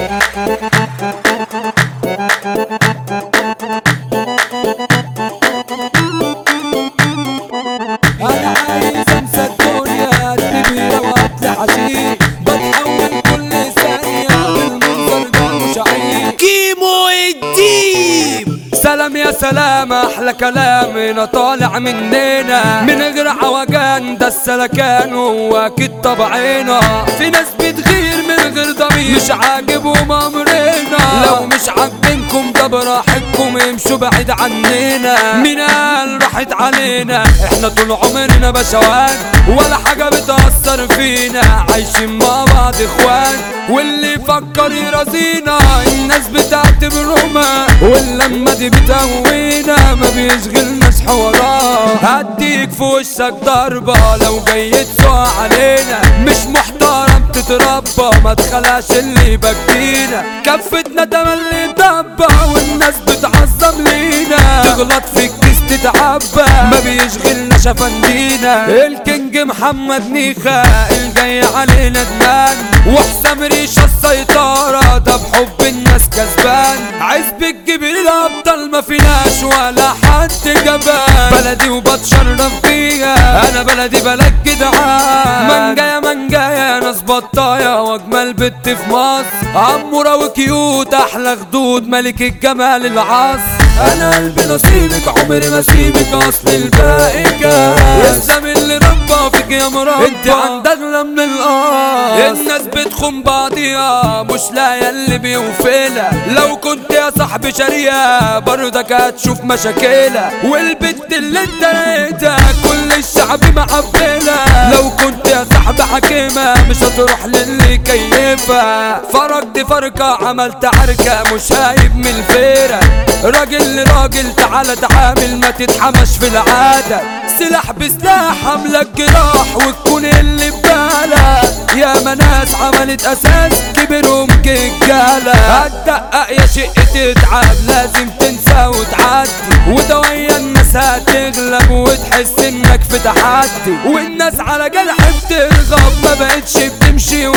انا عايز انسى الدنيا كبيرة واطلع حشيش، بتحول كل ثانية بالمنظر ده مش عيب. كيمو الديب سلام يا سلام احلى كلام انا طالع مننا من غير عوجان، ده السلكان هو اكيد طبعنا. في ناس بتغير من غير ضمير مش عاجبهم امرنا، لو مش عاجبينكم ده براحتكم امشوا بعيد عننا. مين قال راحت علينا؟ احنا طول عمرنا بشوات ولا حاجة بتأثر فينا، عايشين مع بعض اخوان واللي يفكر يرازينا الناس بتعتبرهما، واللمة دي بتهوينا ما بيشغلناش حوارات. هديك في وشك ضربة لو جاي تسوق علينا، مش محترم تتربى ما تخلاش اللي يبكينا. كفتنا تملي ضبة والناس بتعظم لينا، تغلط في الكيس تتعبى ما بيشغلناش افندينا. الكينج محمد نيخة الجاي علينا ندمان، وحسام ريشة السيطرة ده بحب الناس كسبان. عزبة جبريل الابطال ما فيناش ولا حد جبان، بلدي وبتشرف بيها انا بلدي بلد جدعان. منجايا منجايا ناس بطايا واجمل بنت في مصر، عمورة وكيوت احلى خدود ملك الجمال العصر. انا قلبي نصيبك عمري ما سيبك اصل الباقي كاس، يسلم اللي ربى فيك يا مربى انت عندك من القاص. الناس بتخون بعضيها مش لاقيه اللي بيوفيلها، لو كنت يا صاحبي شاريها برضك هتشوف مشاكلها. والبنت اللي انت لقيتها كل الشعب معبلها، لو كنت يا صاحبي حكيمة مش هتروح للي كيفها. فرقت فرقة عملت عركة مش هايب من الفيرة، راجل لراجل تعالى تعامل ما تتحمش في العادة. سلاح بسلاح عاملك جراح وتكون اللي ببالك، يا مناس عملت اساس كبرهم كجالة. هتدقق يا شق تتعب لازم تنسى وتعدي، وده ويا الناس هتغلب وتحس انك في تحدي. والناس على جرح بترغب ما بقتش بتمشي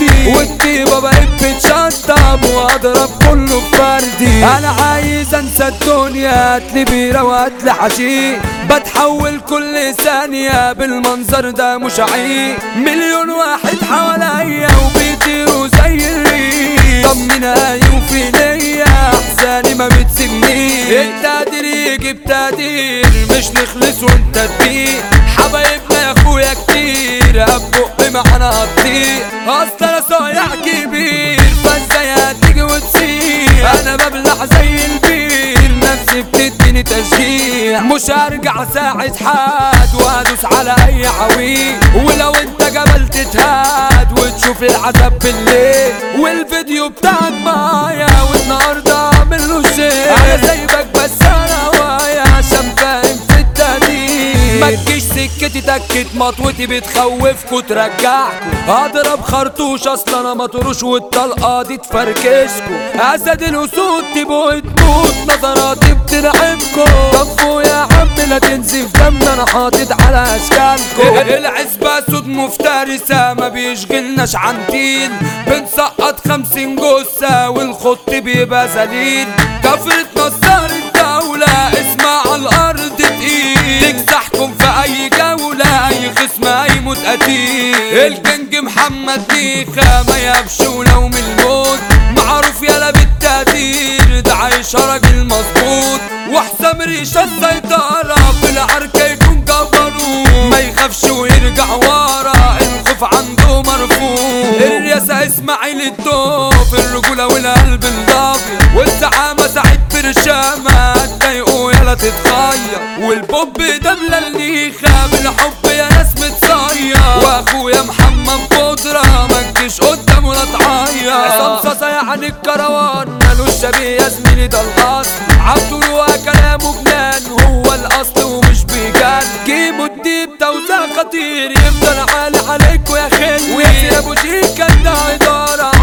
والطيبة بقت بتشطب واضرب كله بفردي. انا عايز انسى الدنيا هاتلي بيرة وهاتلي حشيش، بتحول كل ثانية بالمنظر ده مش عيب. مليون واحد حواليا وبيطيروا زي الريح، طمنا يوفي ليا احزاني ما بتسيبنيش. التقدير يجي بتقدير مش نخلص وانت تبيع، حبايبنا يا اخويا كتير هبقي معانا هتطير. اصل انا صايع كبير فازاي هتيجي وتسير، انا ببلع زي البير نفسي بتديني تشجيع. مش هرجع ساعد حد وهدوس على اي عويل، ولو انت جبل تتهاد وتشوف العذاب بالليل. والفيديو بتاعك معايا والنهارده اعمل له شير، انا سايبك بس انا وايا عشان فاهم في التقدير. ما تجيش سكتي تكت مطوتي بتخوفكوا ترجعكوا، هضرب خرطوش اصلا انا مطروش والطلقه دي تفركشكوا. اسد الاسود تبقوا تموت نظراتي بترعبكوا، طفوا يا عم لا تنزف دم انا حاطط على اشكالكوا. العزبه سود مفترسه ما بيشغلناش عن دين، بنسقط 50 جثه والخط بيبقى ذليل. كفرة نصار الدولة اسمع على الارض تقيل، تكسحكم في اي جولة اي خصم هيموت قتيل. الكينج محمد نيخة ما يبش ولو من الموت، معروف يالا بالتقدير ده عايش راجل مظبوط. وحسام ريشة السيطرة في العركة يكون جبروت، ما يخافش ويرجع ورا الخوف عنده مرفوض. الرياسة اسماعيل الدوف الرجولة والقلب الضابي، والزعامة سعيد برشامة هتضايقوا يالا تتغير. والبوب ده بلاليخة بالحب يا ناس متصير، واخويا محمد بودرة ما تجيش قدامه لا تعير. عصام صاصا يعني الكروان مالوش شبيه يا زميلي ده الاصل، عبدو كلامه جنان هو الاصل ومش بيجان. كيمو الديب توزيع خطير يفضل عالي عليكوا يا خل، وياسر ابو شيكا ده اداره